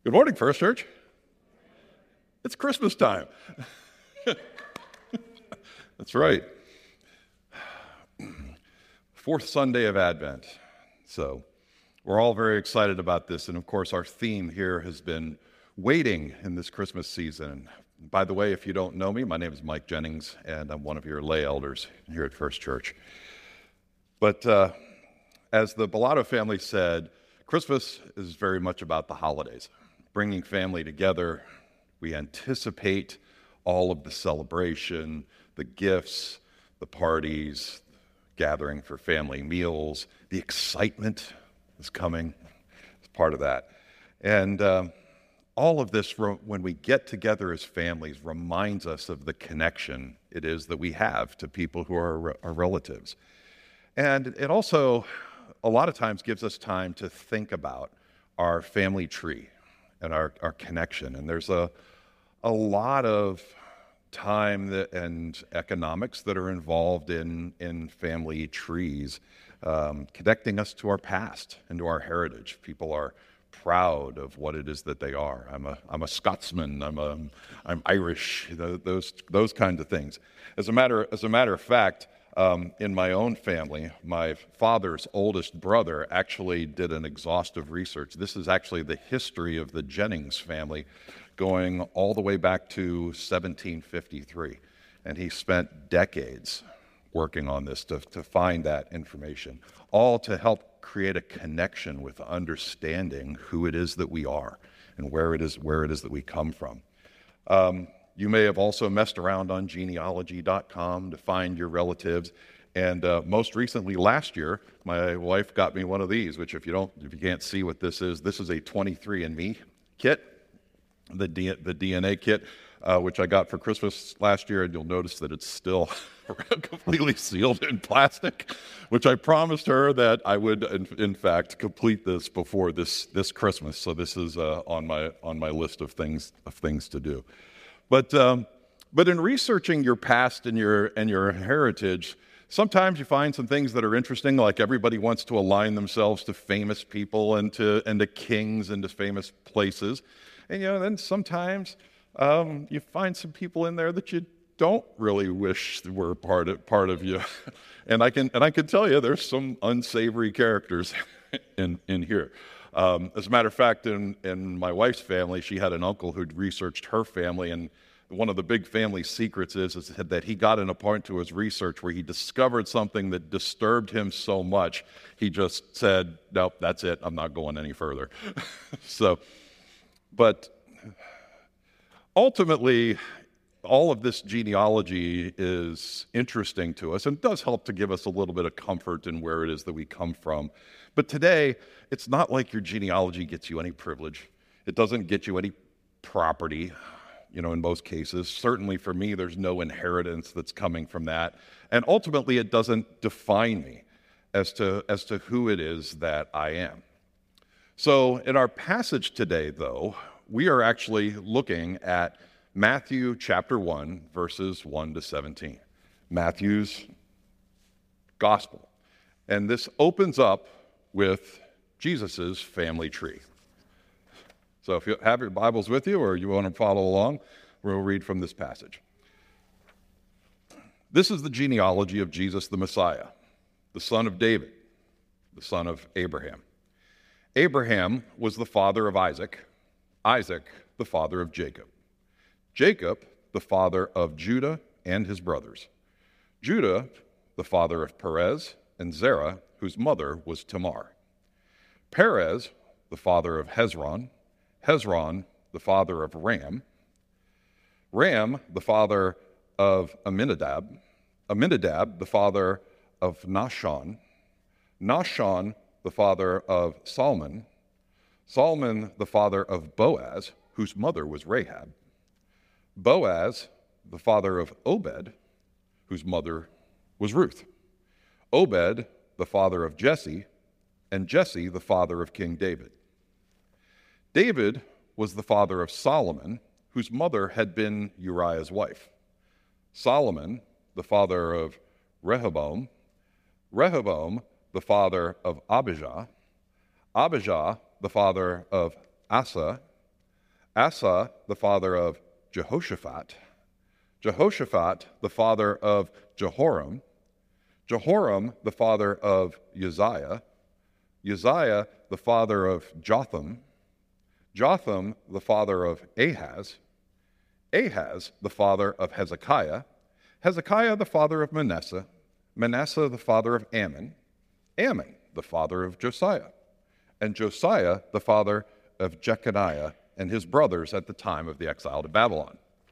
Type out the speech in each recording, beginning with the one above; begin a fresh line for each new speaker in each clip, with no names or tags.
Good morning, First Church. It's Christmas time. That's right. Fourth Sunday of Advent. So we're all very excited about this. And of course, our theme here has been waiting in this Christmas season. By the way, if you don't know me, my name is Mike Jennings, and I'm one of your lay elders here at First Church. But as the Bellato family said, Christmas is very much about the holidays, bringing family together. We anticipate all of the celebration, the gifts, the parties, gathering for family meals. The excitement is coming as part of that. And all of this, when we get together as families, reminds us of the connection it is that we have to people who are our relatives. And it also, a lot of times, gives us time to think about our family tree and our connection. And there's a lot of time and economics that are involved in family trees, connecting us to our past and to our heritage. People are proud of what it is that they are. I'm a Scotsman. I'm Irish. Those kinds of things. As a matter of fact, in my own family, my father's oldest brother actually did an exhaustive research. This is actually the history of the Jennings family, going all the way back to 1753. And he spent decades working on this to find that information, all to help create a connection with understanding who it is that we are and where it is that we come from. You may have also messed around on genealogy.com to find your relatives. And most recently, last year, my wife got me one of these, which if you can't see what this is a 23andMe kit, the DNA kit, which I got for Christmas last year. And you'll notice that it's still completely sealed in plastic, which I promised her that I would, in fact, complete this before this Christmas. So this is on my list of things to do. But in researching your past and your heritage, sometimes you find some things that are interesting, like everybody wants to align themselves to famous people and to kings and to famous places. And then sometimes you find some people in there that you don't really wish were part of you. And I can tell you there's some unsavory characters in here. As a matter of fact, in my wife's family, she had an uncle who'd researched her family, and one of the big family secrets is that he got in a point to his research where he discovered something that disturbed him so much, he just said, nope, that's it, I'm not going any further. But ultimately, all of this genealogy is interesting to us and does help to give us a little bit of comfort in where it is that we come from. But today, it's not like your genealogy gets you any privilege. It doesn't get you any property, in most cases. Certainly for me, there's no inheritance that's coming from that. And ultimately, it doesn't define me as to who it is that I am. So in our passage today, though, we are actually looking at Matthew chapter 1, verses 1 to 17. Matthew's gospel. And this opens up with Jesus' family tree. So if you have your Bibles with you or you want to follow along, we'll read from this passage. This is the genealogy of Jesus the Messiah, the son of David, the son of Abraham. Abraham was the father of Isaac, Isaac the father of Jacob, Jacob the father of Judah and his brothers, Judah the father of Perez and Zerah, whose mother was Tamar, Perez the father of Hezron, Hezron the father of Ram, Ram the father of Amminadab, Amminadab the father of Nahshon, Nahshon the father of Salmon, Salmon the father of Boaz, whose mother was Rahab, Boaz the father of Obed, whose mother was Ruth, Obed the father of Jesse, and Jesse the father of King David. David was the father of Solomon, whose mother had been Uriah's wife. Solomon, the father of Rehoboam, Rehoboam, the father of Abijah, Abijah, the father of Asa, Asa, the father of Jehoshaphat, Jehoshaphat, the father of Jehoram, Jehoram, the father of Uzziah, Uzziah, the father of Jotham, Jotham, the father of Ahaz, Ahaz, the father of Hezekiah, Hezekiah, the father of Manasseh, Manasseh, the father of Ammon, Ammon, the father of Josiah, and Josiah, the father of Jeconiah and his brothers at the time of the exile to Babylon.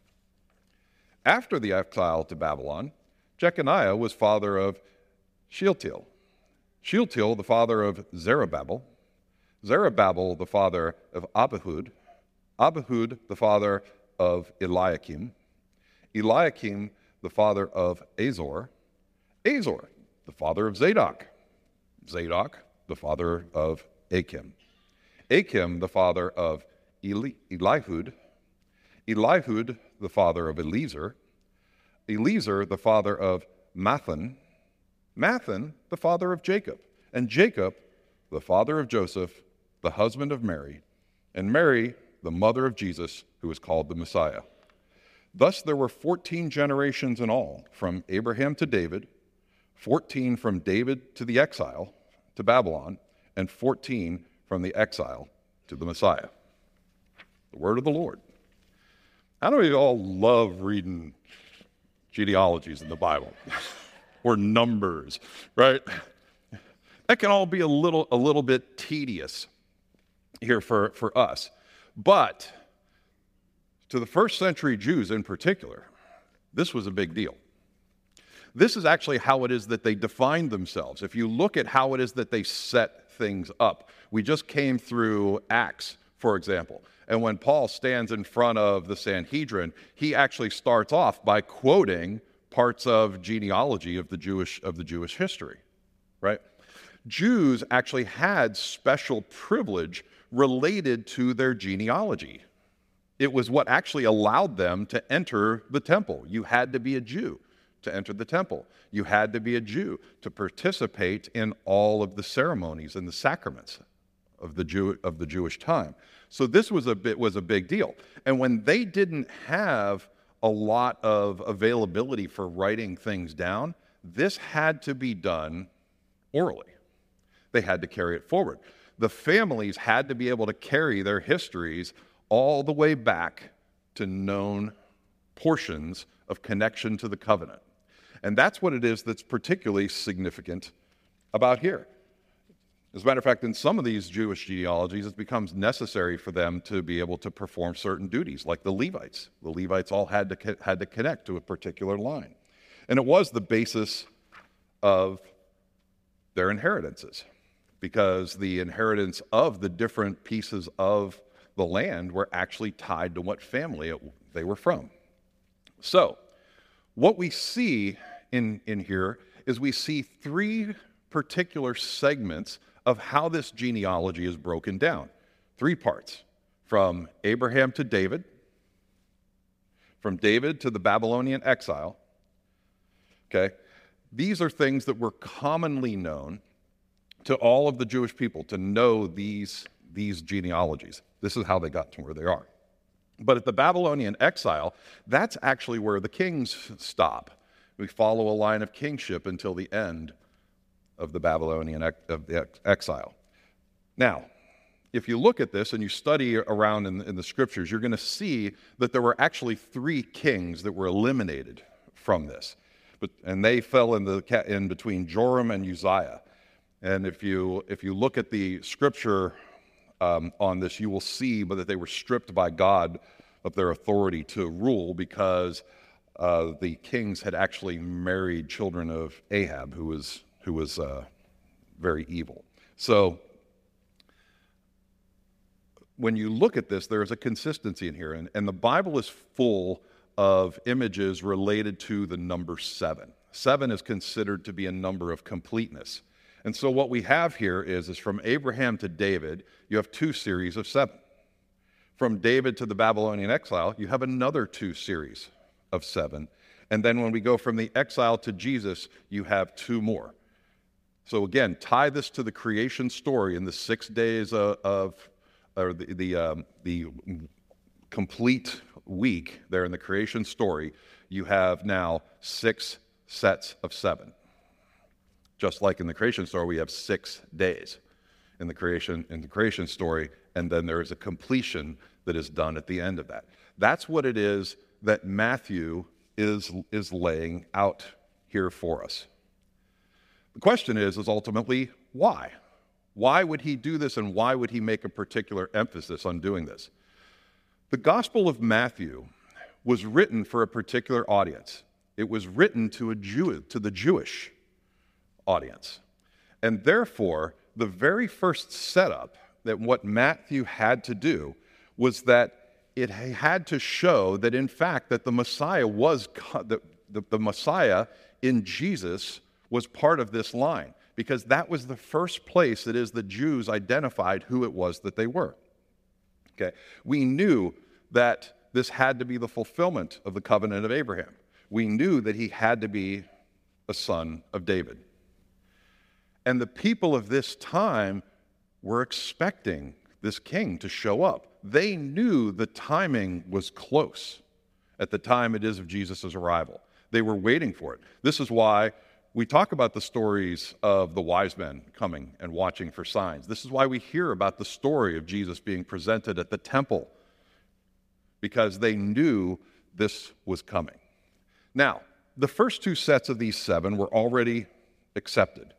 After the exile to Babylon, Jeconiah was father of Shealtiel, Shealtiel, the father of Zerubbabel, Zerubbabel, the father of Abihud, Abihud, the father of Eliakim, Eliakim, the father of Azor, Azor, the father of Zadok, Zadok, the father of Achim, Achim, the father of Elihud, Elihud, the father of Eleazar, Eleazar, the father of Mathan, Mathan, the father of Jacob, and Jacob, the father of Joseph, the husband of Mary, and Mary, the mother of Jesus, who is called the Messiah. Thus there were 14 generations in all, from Abraham to David, 14 from David to the exile to Babylon, and 14 from the exile to the Messiah. The word of the Lord. How do we all love reading genealogies in the Bible? Or numbers, right? That can all be a little bit tedious here for us. But to the first century Jews in particular, this was a big deal. This is actually how it is that they defined themselves. If you look at how it is that they set things up, we just came through Acts, for example. And when Paul stands in front of the Sanhedrin, he actually starts off by quoting parts of genealogy of the Jewish history, right? Jews actually had special privilege related to their genealogy. It was what actually allowed them to enter the temple. You had to be a Jew to enter the temple. You had to be a Jew to participate in all of the ceremonies and the sacraments of the Jewish time. So this was a big deal. And when they didn't have a lot of availability for writing things down, this had to be done orally. They had to carry it forward. The families had to be able to carry their histories all the way back to known portions of connection to the covenant. And that's what it is that's particularly significant about here. As a matter of fact, in some of these Jewish genealogies, it becomes necessary for them to be able to perform certain duties, like the Levites. The Levites all had to connect to a particular line. And it was the basis of their inheritances, because the inheritance of the different pieces of the land were actually tied to what family they were from. So, what we see in here is we see three particular segments of how this genealogy is broken down. Three parts: from Abraham to David, from David to the Babylonian exile. Okay? These are things that were commonly known to all of the Jewish people, to know these genealogies. This is how they got to where they are. But at the Babylonian exile, that's actually where the kings stop. We follow a line of kingship until the end of the Babylonian exile. Now, if you look at this and you study around in the scriptures, you're going to see that there were actually three kings that were eliminated from this. And they fell in between Joram and Uzziah. And if you look at the scripture on this, you will see that they were stripped by God of their authority to rule, because the kings had actually married children of Ahab, who was very evil. So when you look at this, there is a consistency in here, and the Bible is full of images related to the number 7. 7 is considered to be a number of completeness. And so what we have here is from Abraham to David, you have 2 series of 7. From David to the Babylonian exile, you have another 2 series of 7. And then when we go from the exile to Jesus, you have 2 more. So again, tie this to the creation story in the 6 days of the complete week there in the creation story, you have now 6 sets of 7. Just like in the creation story, we have 6 days in the creation story, and then there is a completion that is done at the end of that. That's what it is that Matthew is laying out here for us. The question is ultimately why? Why would he do this, and why would he make a particular emphasis on doing this? The Gospel of Matthew was written for a particular audience. It was written to the Jewish audience. And therefore, the very first setup that what Matthew had to do was that it had to show that in fact that the Messiah was the Messiah in Jesus was part of this line, because that was the first place it is the Jews identified who it was that they were. Okay, we knew that this had to be the fulfillment of the covenant of Abraham. We knew that he had to be a son of David. And the people of this time were expecting this king to show up. They knew the timing was close at the time it is of Jesus' arrival. They were waiting for it. This is why we talk about the stories of the wise men coming and watching for signs. This is why we hear about the story of Jesus being presented at the temple, because they knew this was coming. Now, the first 2 sets of these 7 were already accepted.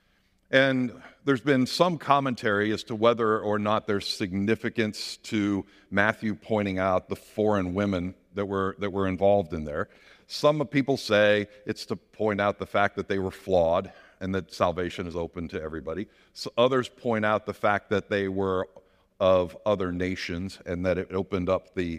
And there's been some commentary as to whether or not there's significance to Matthew pointing out the foreign women that were involved in there. Some people say it's to point out the fact that they were flawed and that salvation is open to everybody. So others point out the fact that they were of other nations and that it opened up the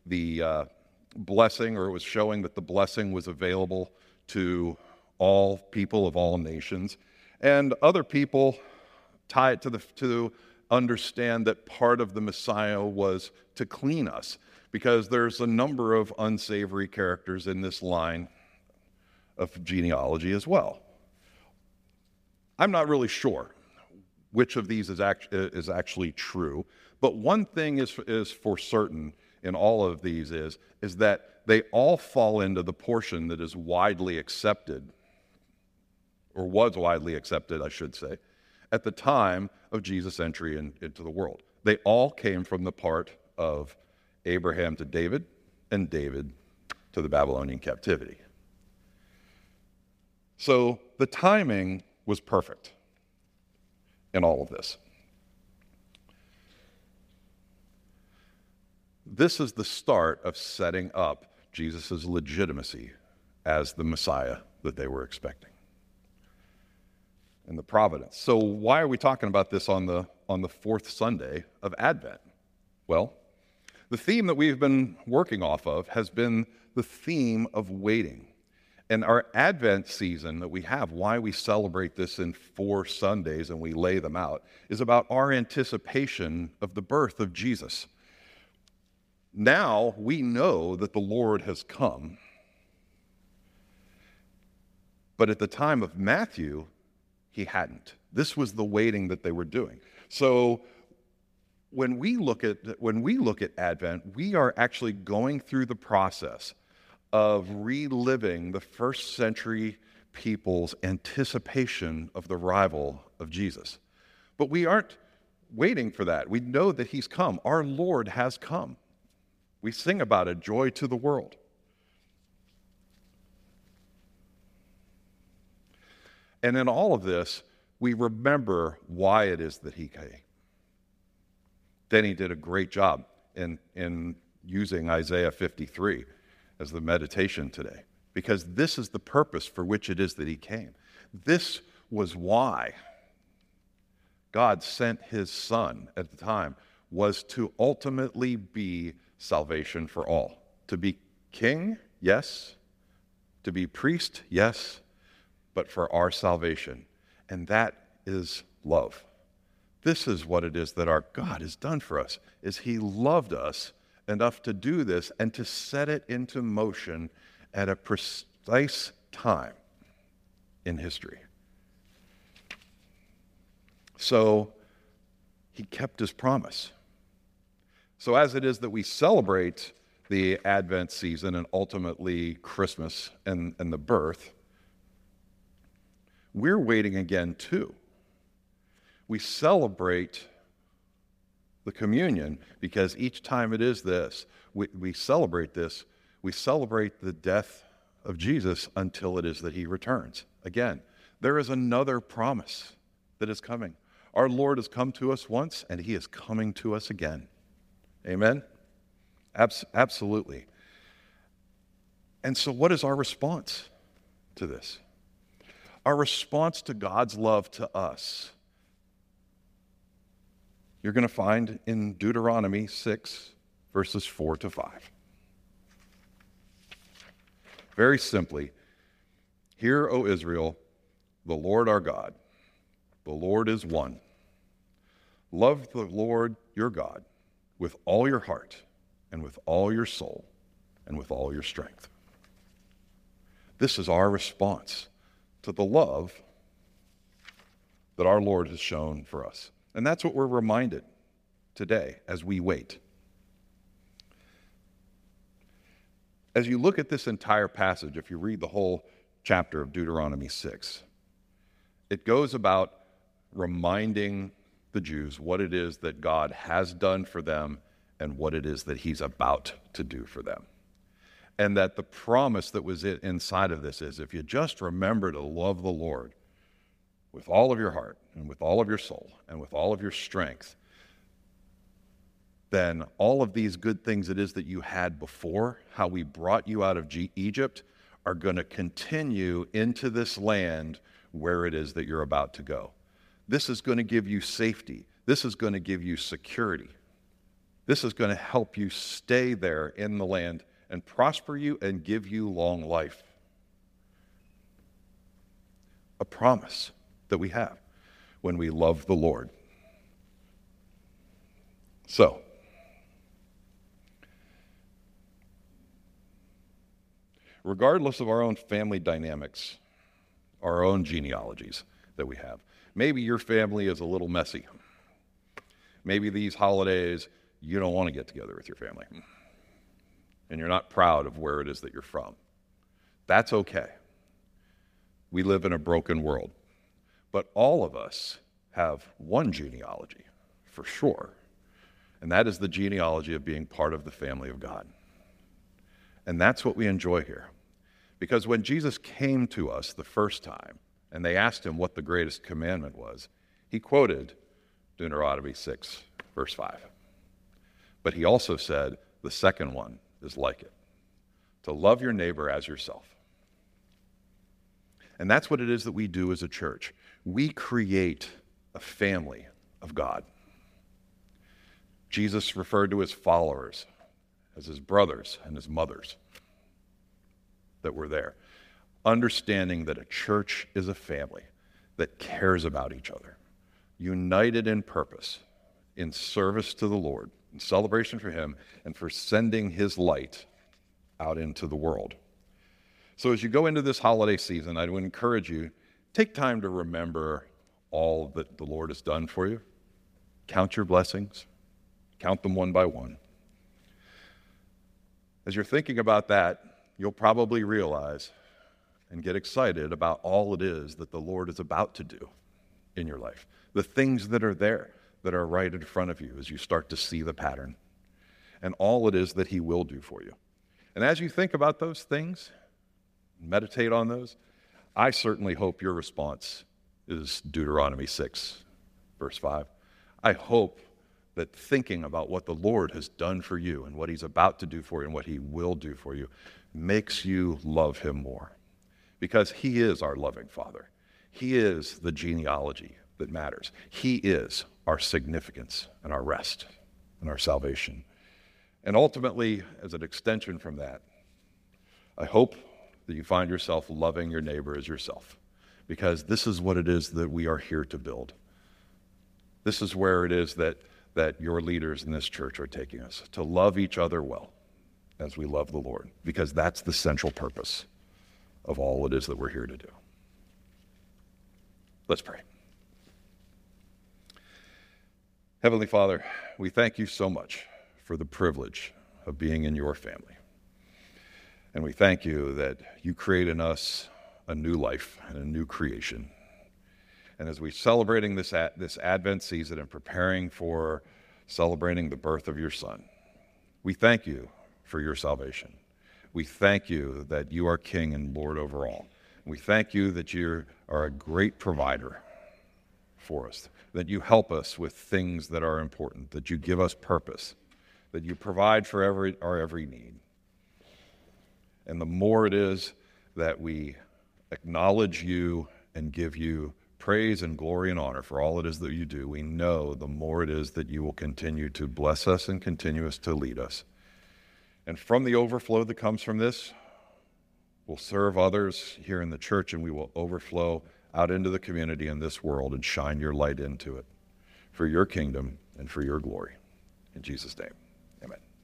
blessing, or it was showing that the blessing was available to all people of all nations. And other people tie it to understand that part of the Messiah was to clean us, because there's a number of unsavory characters in this line of genealogy as well. I'm not really sure which of these is actually true, but one thing is for certain in all of these is that they all fall into the portion that is widely accepted, or was widely accepted, I should say, at the time of Jesus' entry into the world. They all came from the part of Abraham to David, and David to the Babylonian captivity. So the timing was perfect in all of this. This is the start of setting up Jesus' legitimacy as the Messiah that they were expecting, and the providence. So why are we talking about this on the 4th Sunday of Advent? Well, the theme that we've been working off of has been the theme of waiting. And our Advent season that we have, why we celebrate this in 4 Sundays and we lay them out, is about our anticipation of the birth of Jesus. Now we know that the Lord has come, but at the time of Matthew, he hadn't. This was the waiting that they were doing. So when we look at Advent, we are actually going through the process of reliving the first century people's anticipation of the arrival of Jesus. But we aren't waiting for that. We know that he's come. Our Lord has come. We sing about it, joy to the world. And in all of this, we remember why it is that he came. Denny did a great job in using Isaiah 53 as the meditation today, because this is the purpose for which it is that he came. This was why God sent his son at the time, was to ultimately be salvation for all. To be king, yes. To be priest, yes. But for our salvation. And that is love. This is what it is that our God has done for us, is he loved us enough to do this and to set it into motion at a precise time in history. So he kept his promise. So as it is that we celebrate the Advent season and ultimately Christmas and the birth, we're waiting again too. We celebrate the communion because each time it is this, we celebrate this, we celebrate the death of Jesus until it is that he returns. Again, there is another promise that is coming. Our Lord has come to us once, and he is coming to us again. Amen? Absolutely. And so what is our response to this? Our response to God's love to us, you're going to find in Deuteronomy 6, verses 4 to 5. Very simply, hear, O Israel, the Lord our God, the Lord is one. Love the Lord your God with all your heart and with all your soul and with all your strength. This is our response to the love that our Lord has shown for us. And that's what we're reminded today as we wait. As you look at this entire passage, if you read the whole chapter of Deuteronomy 6, it goes about reminding the Jews what it is that God has done for them and what it is that he's about to do for them. And that the promise that was inside of this is if you just remember to love the Lord with all of your heart and with all of your soul and with all of your strength, then all of these good things it is that you had before, how we brought you out of Egypt, are going to continue into this land where it is that you're about to go. This is going to give you safety. This is going to give you security. This is going to help you stay there in the land and prosper you and give you long life. A promise that we have when we love the Lord. So, regardless of our own family dynamics, our own genealogies that we have, maybe your family is a little messy. Maybe these holidays you don't want to get together with your family. And you're not proud of where it is that you're from. That's okay. We live in a broken world. But all of us have one genealogy, for sure. And that is the genealogy of being part of the family of God. And that's what we enjoy here. Because when Jesus came to us the first time, and they asked him what the greatest commandment was, he quoted Deuteronomy 6, verse 5. But he also said the second one is like it, to love your neighbor as yourself. And that's what it is that we do as a church. We create a family of God. Jesus referred to his followers as his brothers and his mothers that were there, understanding that a church is a family that cares about each other, united in purpose, in service to the Lord, in celebration for him, and for sending his light out into the world. So as you go into this holiday season, I would encourage you, take time to remember all that the Lord has done for you. Count your blessings. Count them one by one. As you're thinking about that, you'll probably realize and get excited about all it is that the Lord is about to do in your life. The things that are there, that are right in front of you as you start to see the pattern. And all it is that he will do for you. And as you think about those things, meditate on those, I certainly hope your response is Deuteronomy 6, verse 5. I hope that thinking about what the Lord has done for you and what he's about to do for you and what he will do for you makes you love him more. Because he is our loving Father. He is the genealogy that matters. He is our significance and our rest and our salvation. And ultimately, as an extension from that, I hope that you find yourself loving your neighbor as yourself, because this is what it is that we are here to build. This is where it is that your leaders in this church are taking us, to love each other well as we love the Lord, because that's the central purpose of all it is that we're here to do. Let's pray. Heavenly Father, we thank you so much for the privilege of being in your family. And we thank you that you create in us a new life and a new creation. And as we're celebrating this Advent season and preparing for celebrating the birth of your Son, we thank you for your salvation. We thank you that you are King and Lord over all. We thank you that you are a great provider for us, that you help us with things that are important, that you give us purpose, that you provide for our every need. And the more it is that we acknowledge you and give you praise and glory and honor for all it is that you do, we know the more it is that you will continue to bless us and continue us to lead us. And from the overflow that comes from this, we'll serve others here in the church, and we will overflow out into the community in this world and shine your light into it for your kingdom and for your glory. In Jesus' name, amen.